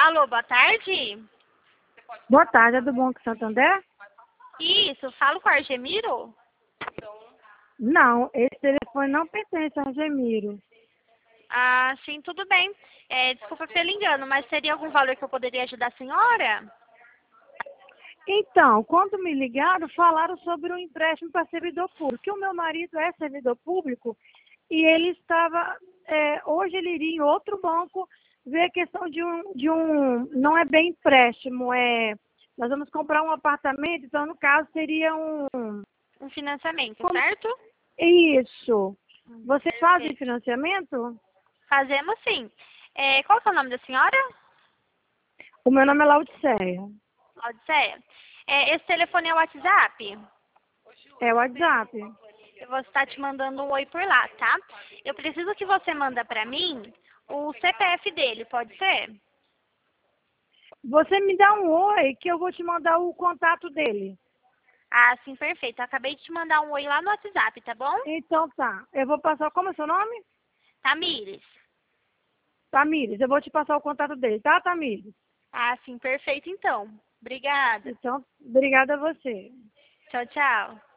Alô, boa tarde. Boa tarde, é do Banco Santander? Isso, falo com o Argemiro? Não, esse telefone não pertence a Argemiro. Ah, sim, tudo bem. Desculpa pelo engano, mas teria algum valor que eu poderia ajudar a senhora? Então, quando me ligaram, falaram sobre um empréstimo para servidor público. Que o meu marido é servidor público e ele estava, hoje ele iria em outro banco ver a questão não é bem empréstimo, nós vamos comprar um apartamento, então no caso seria Um financiamento, certo? isso. Vocês fazem Perfeito. financiamento? Fazemos sim. Qual que é o nome da senhora? O meu nome é Laodiceia. Odisseia. Esse telefone é o WhatsApp? É o WhatsApp. Eu vou estar te mandando um oi por lá, tá? Eu preciso que você manda pra mim o CPF dele, pode ser? Você me dá um oi que eu vou te mandar o contato dele. Ah, sim, perfeito. Eu acabei de te mandar um oi lá no WhatsApp, tá bom? Então tá. Eu vou passar. Como é seu nome? Tamires. Tamires. Eu vou te passar o contato dele, tá, Tamires? Ah, sim, perfeito então. Obrigada. Então, obrigada a você. Tchau, tchau.